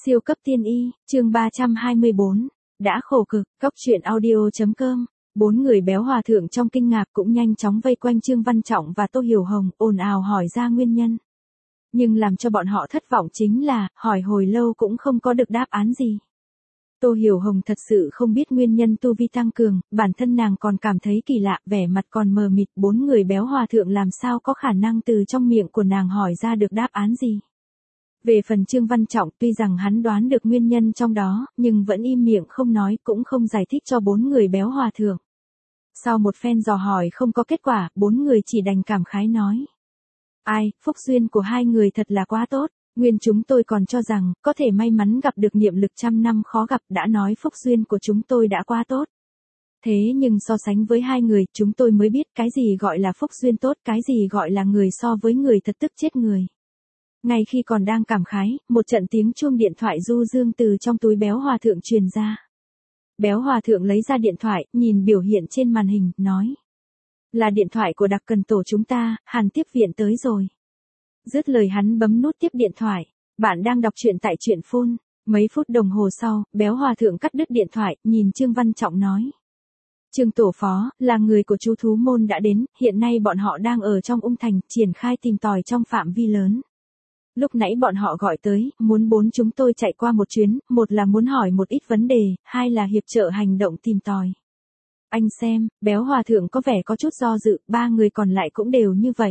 Siêu cấp tiên y, chương 324. Đã khổ cực, Cóc truyện audio.com. Bốn người béo hòa thượng trong kinh ngạc cũng nhanh chóng vây quanh Trương Văn Trọng và Tô Hiểu Hồng, ồn ào hỏi ra nguyên nhân. Nhưng làm cho bọn họ thất vọng chính là, hỏi hồi lâu cũng không có được đáp án gì. Tô Hiểu Hồng thật sự không biết nguyên nhân tu vi tăng cường, bản thân nàng còn cảm thấy kỳ lạ, vẻ mặt còn mờ mịt, bốn người béo hòa thượng làm sao có khả năng từ trong miệng của nàng hỏi ra được đáp án gì. Về phần Trương Văn Trọng, tuy rằng hắn đoán được nguyên nhân trong đó, nhưng vẫn im miệng không nói, cũng không giải thích cho bốn người béo hòa thượng. Sau một phen dò hỏi không có kết quả, bốn người chỉ đành cảm khái nói. Ai, phúc duyên của hai người thật là quá tốt, nguyên chúng tôi còn cho rằng, có thể may mắn gặp được niệm lực 100 năm khó gặp, đã nói phúc duyên của chúng tôi đã quá tốt. Thế nhưng so sánh với hai người, chúng tôi mới biết cái gì gọi là phúc duyên tốt, cái gì gọi là người so với người thật tức chết người. Ngay khi còn đang cảm khái, một trận tiếng chuông điện thoại du dương từ trong túi béo hòa thượng truyền ra. Béo hòa thượng lấy ra điện thoại, nhìn biểu hiện trên màn hình, nói. Là điện thoại của đặc cần tổ chúng ta, Hàn tiếp viện tới rồi. Dứt lời hắn bấm nút tiếp điện thoại. Bạn đang đọc truyện tại truyện phone. Mấy phút đồng hồ sau, béo hòa thượng cắt đứt điện thoại, nhìn Trương Văn Trọng nói. Trương tổ phó, là người của chú thú môn đã đến, hiện nay bọn họ đang ở trong Ung Thành, triển khai tìm tòi trong phạm vi lớn. Lúc nãy bọn họ gọi tới, muốn bốn chúng tôi chạy qua một chuyến, một là muốn hỏi một ít vấn đề, hai là hiệp trợ hành động tìm tòi. Anh xem, béo hòa thượng có vẻ có chút do dự, ba người còn lại cũng đều như vậy.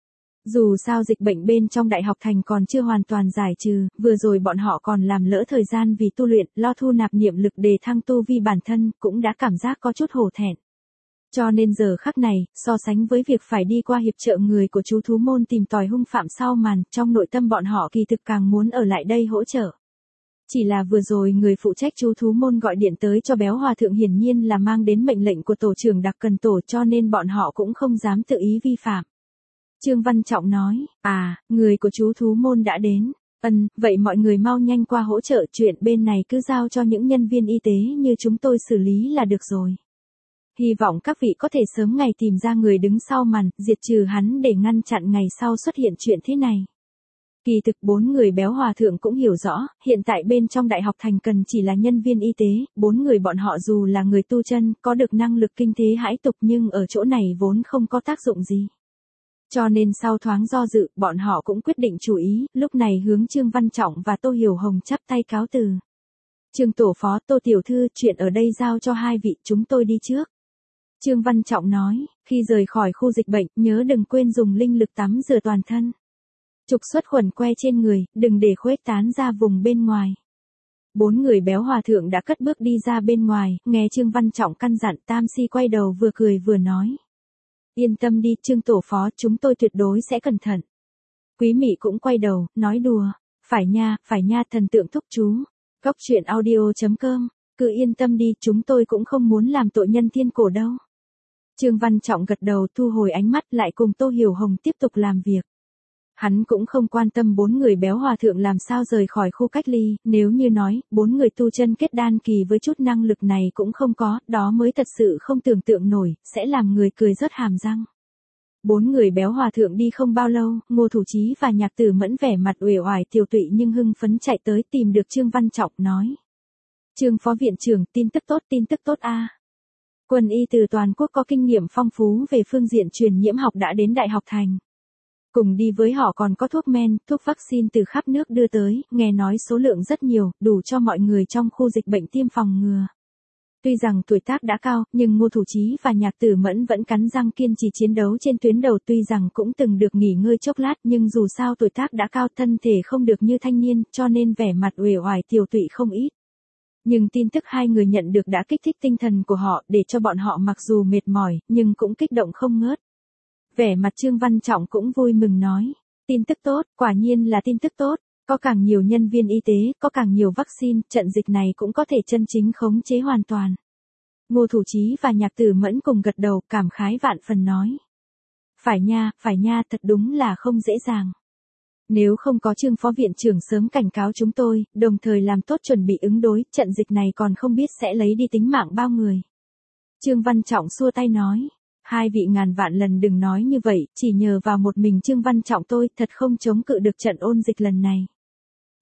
Dù sao dịch bệnh bên trong Đại học Thành còn chưa hoàn toàn giải trừ, vừa rồi bọn họ còn làm lỡ thời gian vì tu luyện, lo thu nạp niệm lực để thăng tu vi bản thân, cũng đã cảm giác có chút hổ thẹn. Cho nên giờ khắc này, so sánh với việc phải đi qua hiệp trợ người của chú thú môn tìm tòi hung phạm sau màn, trong nội tâm bọn họ kỳ thực càng muốn ở lại đây hỗ trợ. Chỉ là vừa rồi người phụ trách chú thú môn gọi điện tới cho béo hòa thượng hiển nhiên là mang đến mệnh lệnh của tổ trưởng đặc cần tổ, cho nên bọn họ cũng không dám tự ý vi phạm. Trương Văn Trọng nói, người của chú thú môn đã đến. Vậy mọi người mau nhanh qua hỗ trợ, chuyện bên này cứ giao cho những nhân viên y tế như chúng tôi xử lý là được rồi. Hy vọng các vị có thể sớm ngày tìm ra người đứng sau màn, diệt trừ hắn để ngăn chặn ngày sau xuất hiện chuyện thế này. Kỳ thực bốn người béo hòa thượng cũng hiểu rõ, hiện tại bên trong Đại học Thành cần chỉ là nhân viên y tế, bốn người bọn họ dù là người tu chân, có được năng lực kinh thế hãi tục nhưng ở chỗ này vốn không có tác dụng gì. Cho nên sau thoáng do dự, bọn họ cũng quyết định chú ý, lúc này hướng Trương Văn Trọng và Tô Hiểu Hồng chắp tay cáo từ. Trương tổ phó, Tô tiểu thư, chuyện ở đây giao cho hai vị, chúng tôi đi trước. Trương Văn Trọng nói, khi rời khỏi khu dịch bệnh, nhớ đừng quên dùng linh lực tắm rửa toàn thân. Trục xuất khuẩn que trên người, đừng để khuếch tán ra vùng bên ngoài. Bốn người béo hòa thượng đã cất bước đi ra bên ngoài, nghe Trương Văn Trọng căn dặn, Tam Si quay đầu vừa cười vừa nói. Yên tâm đi, Trương tổ phó, chúng tôi tuyệt đối sẽ cẩn thận. Quý Mị cũng quay đầu, nói đùa. Phải nha, thần tượng thúc chú. Cóc truyện audio.com. Cứ yên tâm đi, chúng tôi cũng không muốn làm tội nhân thiên cổ đâu. Trương Văn Trọng gật đầu, thu hồi ánh mắt, lại cùng Tô Hiểu Hồng tiếp tục làm việc. Hắn cũng không quan tâm bốn người béo hòa thượng làm sao rời khỏi khu cách ly, nếu như nói, bốn người tu chân kết đan kỳ với chút năng lực này cũng không có, đó mới thật sự không tưởng tượng nổi, sẽ làm người cười rớt hàm răng. Bốn người béo hòa thượng đi không bao lâu, Ngô Thủ Chí và Nhạc Tử Mẫn vẻ mặt uể oải tiều tụy nhưng hưng phấn chạy tới tìm được Trương Văn Trọng, nói. Trương phó viện trưởng, tin tức tốt a. Quân y từ toàn quốc có kinh nghiệm phong phú về phương diện truyền nhiễm học đã đến Đại học Thành. Cùng đi với họ còn có thuốc men, thuốc vaccine từ khắp nước đưa tới, nghe nói số lượng rất nhiều, đủ cho mọi người trong khu dịch bệnh tiêm phòng ngừa. Tuy rằng tuổi tác đã cao, nhưng Ngô Thủ Chí và Nhạc Tử Mẫn vẫn cắn răng kiên trì chiến đấu trên tuyến đầu, tuy rằng cũng từng được nghỉ ngơi chốc lát nhưng dù sao tuổi tác đã cao, thân thể không được như thanh niên, cho nên vẻ mặt uể oải tiều tụy không ít. Nhưng tin tức hai người nhận được đã kích thích tinh thần của họ, để cho bọn họ mặc dù mệt mỏi, nhưng cũng kích động không ngớt. Vẻ mặt Trương Văn Trọng cũng vui mừng nói, tin tức tốt, quả nhiên là tin tức tốt, có càng nhiều nhân viên y tế, có càng nhiều vaccine, trận dịch này cũng có thể chân chính khống chế hoàn toàn. Ngô Thủ Chí và Nhạc Tử Mẫn cùng gật đầu, cảm khái vạn phần nói. Phải nha, thật đúng là không dễ dàng. Nếu không có Trương phó viện trưởng sớm cảnh cáo chúng tôi, đồng thời làm tốt chuẩn bị ứng đối, trận dịch này còn không biết sẽ lấy đi tính mạng bao người. Trương Văn Trọng xua tay nói. Hai vị ngàn vạn lần đừng nói như vậy, chỉ nhờ vào một mình Trương Văn Trọng tôi thật không chống cự được trận ôn dịch lần này.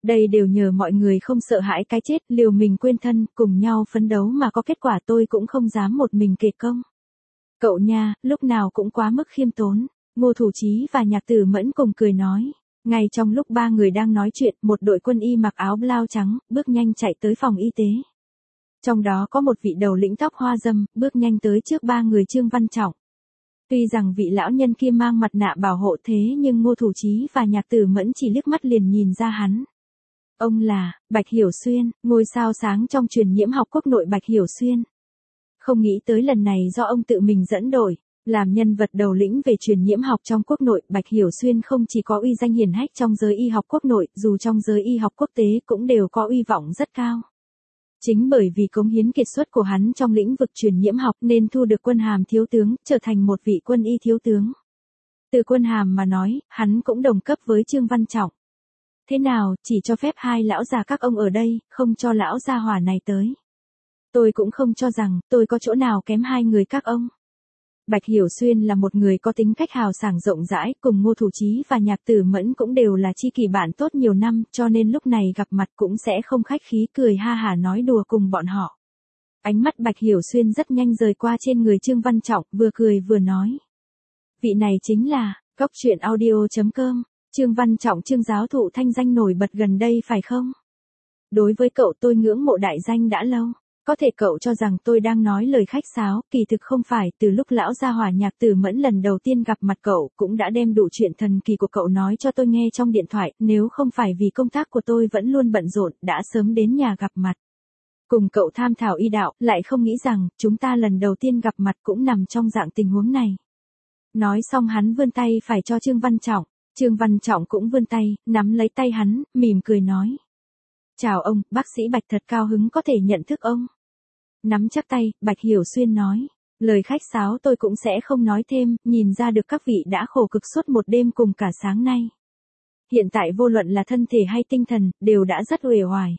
Đây đều nhờ mọi người không sợ hãi cái chết, liều mình quên thân, cùng nhau phấn đấu mà có kết quả, tôi cũng không dám một mình kể công. Cậu nha, lúc nào cũng quá mức khiêm tốn. Ngô Thủ Chí và Nhạc Tử Mẫn cùng cười nói. Ngay trong lúc ba người đang nói chuyện, một đội quân y mặc áo blau trắng, bước nhanh chạy tới phòng y tế. Trong đó có một vị đầu lĩnh tóc hoa râm, bước nhanh tới trước ba người Trương Văn Trọng. Tuy rằng vị lão nhân kia mang mặt nạ bảo hộ thế nhưng Ngô Thủ Chí và Nhạc Tử Mẫn chỉ liếc mắt liền nhìn ra hắn. Ông là, Bạch Hiểu Xuyên, ngôi sao sáng trong truyền nhiễm học quốc nội Bạch Hiểu Xuyên. Không nghĩ tới lần này do ông tự mình dẫn đội, làm nhân vật đầu lĩnh về truyền nhiễm học trong quốc nội, Bạch Hiểu Xuyên không chỉ có uy danh hiển hách trong giới y học quốc nội, dù trong giới y học quốc tế cũng đều có uy vọng rất cao. Chính bởi vì cống hiến kiệt xuất của hắn trong lĩnh vực truyền nhiễm học nên thu được quân hàm thiếu tướng, trở thành một vị quân y thiếu tướng. Từ quân hàm mà nói, hắn cũng đồng cấp với Trương Văn Trọng. Thế nào, chỉ cho phép hai lão già các ông ở đây, không cho lão gia hỏa này tới. Tôi cũng không cho rằng tôi có chỗ nào kém hai người các ông. Bạch Hiểu Xuyên là một người có tính cách hào sảng rộng rãi, cùng Ngô Thủ Chí và Nhạc Tử Mẫn cũng đều là tri kỷ bạn tốt nhiều năm, cho nên lúc này gặp mặt cũng sẽ không khách khí, cười ha hả nói đùa cùng bọn họ. Ánh mắt Bạch Hiểu Xuyên rất nhanh rời qua trên người Trương Văn Trọng, vừa cười vừa nói. Vị này chính là, Cóc Truyện Audio.com, Trương Văn Trọng, Trương giáo thụ thanh danh nổi bật gần đây phải không? Đối với cậu tôi ngưỡng mộ đại danh đã lâu. Có thể cậu cho rằng tôi đang nói lời khách sáo, kỳ thực không phải, từ lúc lão gia hỏa Nhạc Tử Mẫn lần đầu tiên gặp mặt cậu cũng đã đem đủ chuyện thần kỳ của cậu nói cho tôi nghe trong điện thoại, nếu không phải vì công tác của tôi vẫn luôn bận rộn, đã sớm đến nhà gặp mặt. Cùng cậu tham thảo y đạo, lại không nghĩ rằng, chúng ta lần đầu tiên gặp mặt cũng nằm trong dạng tình huống này. Nói xong hắn vươn tay phải cho Trương Văn Trọng, Trương Văn Trọng cũng vươn tay, nắm lấy tay hắn, mỉm cười nói. Chào ông, bác sĩ Bạch, thật cao hứng có thể nhận thức ông. Nắm chắc tay, Bạch Hiểu Xuyên nói. Lời khách sáo tôi cũng sẽ không nói thêm, nhìn ra được các vị đã khổ cực suốt một đêm cùng cả sáng nay. Hiện tại vô luận là thân thể hay tinh thần, đều đã rất uể oải.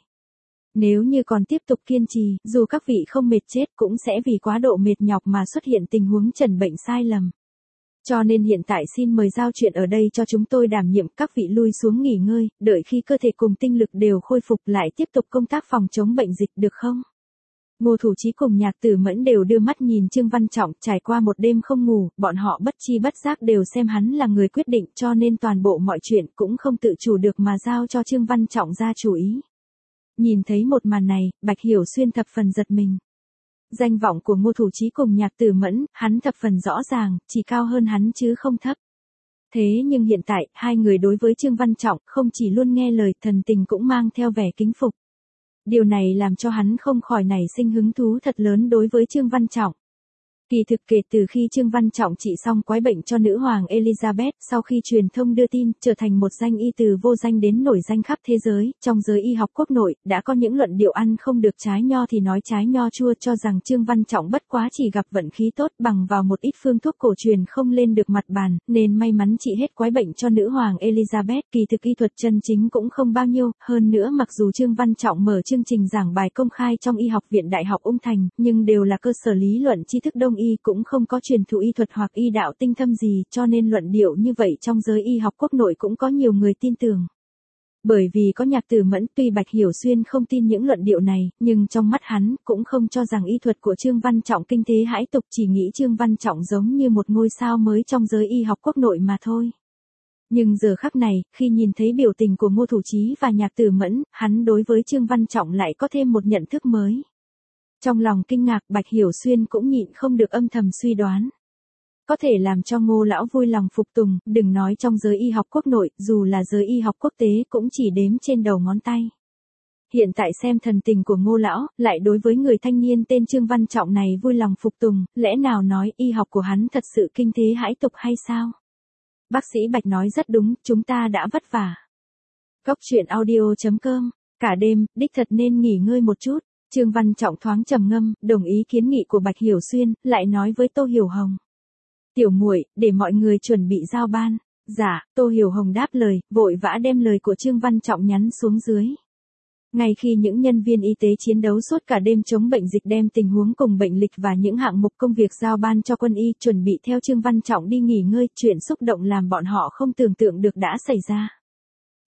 Nếu như còn tiếp tục kiên trì, dù các vị không mệt chết cũng sẽ vì quá độ mệt nhọc mà xuất hiện tình huống chẩn bệnh sai lầm. Cho nên hiện tại xin mời giao chuyện ở đây cho chúng tôi đảm nhiệm, các vị lui xuống nghỉ ngơi, đợi khi cơ thể cùng tinh lực đều khôi phục lại tiếp tục công tác phòng chống bệnh dịch được không? Ngô Thủ Chí cùng Nhạc Tử Mẫn đều đưa mắt nhìn Trương Văn Trọng, trải qua một đêm không ngủ, bọn họ bất chi bất giác đều xem hắn là người quyết định, cho nên toàn bộ mọi chuyện cũng không tự chủ được mà giao cho Trương Văn Trọng ra chủ ý. Nhìn thấy một màn này, Bạch Hiểu Xuyên thập phần giật mình. Danh vọng của Ngô Thủ Chí cùng Nhạc Tử Mẫn, hắn thập phần rõ ràng, chỉ cao hơn hắn chứ không thấp. Thế nhưng hiện tại, hai người đối với Trương Văn Trọng không chỉ luôn nghe lời, thần tình cũng mang theo vẻ kính phục. Điều này làm cho hắn không khỏi nảy sinh hứng thú thật lớn đối với Trương Văn Trọng. Kỳ thực kể từ khi Trương Văn Trọng trị xong quái bệnh cho nữ hoàng Elizabeth, sau khi truyền thông đưa tin, trở thành một danh y từ vô danh đến nổi danh khắp thế giới, trong giới y học quốc nội, đã có những luận điệu ăn không được trái nho thì nói trái nho chua, cho rằng Trương Văn Trọng bất quá chỉ gặp vận khí tốt bằng vào một ít phương thuốc cổ truyền không lên được mặt bàn, nên may mắn trị hết quái bệnh cho nữ hoàng Elizabeth. Kỳ thực y thuật chân chính cũng không bao nhiêu, hơn nữa mặc dù Trương Văn Trọng mở chương trình giảng bài công khai trong y học viện Đại học Ung Thành, nhưng đều là cơ sở lý luận tri thức đông y, cũng không có truyền thụ y thuật hoặc y đạo tinh thâm gì, cho nên luận điệu như vậy trong giới y học quốc nội cũng có nhiều người tin tưởng. Bởi vì có Nhạc Tử Mẫn, tuy Bạch Hiểu Xuyên không tin những luận điệu này, nhưng trong mắt hắn cũng không cho rằng y thuật của Trương Văn Trọng kinh thế hãi tục, chỉ nghĩ Trương Văn Trọng giống như một ngôi sao mới trong giới y học quốc nội mà thôi. Nhưng giờ khắc này, khi nhìn thấy biểu tình của Ngô Thủ Chí và Nhạc Tử Mẫn, hắn đối với Trương Văn Trọng lại có thêm một nhận thức mới. Trong lòng kinh ngạc, Bạch Hiểu Xuyên cũng nhịn không được âm thầm suy đoán. Có thể làm cho Ngô lão vui lòng phục tùng, đừng nói trong giới y học quốc nội, dù là giới y học quốc tế cũng chỉ đếm trên đầu ngón tay. Hiện tại xem thần tình của Ngô lão, lại đối với người thanh niên tên Trương Văn Trọng này vui lòng phục tùng, lẽ nào nói y học của hắn thật sự kinh thế hãi tục hay sao? Bác sĩ Bạch nói rất đúng, chúng ta đã vất vả. Cóc Truyện Audio.com, cả đêm, đích thật nên nghỉ ngơi một chút. Trương Văn Trọng thoáng trầm ngâm, đồng ý kiến nghị của Bạch Hiểu Xuyên, lại nói với Tô Hiểu Hồng. Tiểu muội, để mọi người chuẩn bị giao ban. Dạ, Tô Hiểu Hồng đáp lời, vội vã đem lời của Trương Văn Trọng nhắn xuống dưới. Ngay khi những nhân viên y tế chiến đấu suốt cả đêm chống bệnh dịch đem tình huống cùng bệnh lịch và những hạng mục công việc giao ban cho quân y, chuẩn bị theo Trương Văn Trọng đi nghỉ ngơi, chuyện xúc động làm bọn họ không tưởng tượng được đã xảy ra.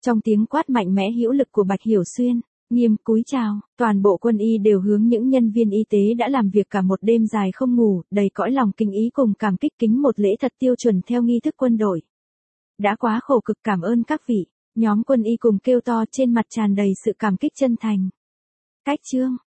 Trong tiếng quát mạnh mẽ hữu lực của Bạch Hiểu Xuyên, nghiêm cúi chào, toàn bộ quân y đều hướng những nhân viên y tế đã làm việc cả một đêm dài không ngủ, đầy cõi lòng kính ý cùng cảm kích kính một lễ thật tiêu chuẩn theo nghi thức quân đội. Đã quá khổ cực, cảm ơn các vị, nhóm quân y cùng kêu to, trên mặt tràn đầy sự cảm kích chân thành. Cách chương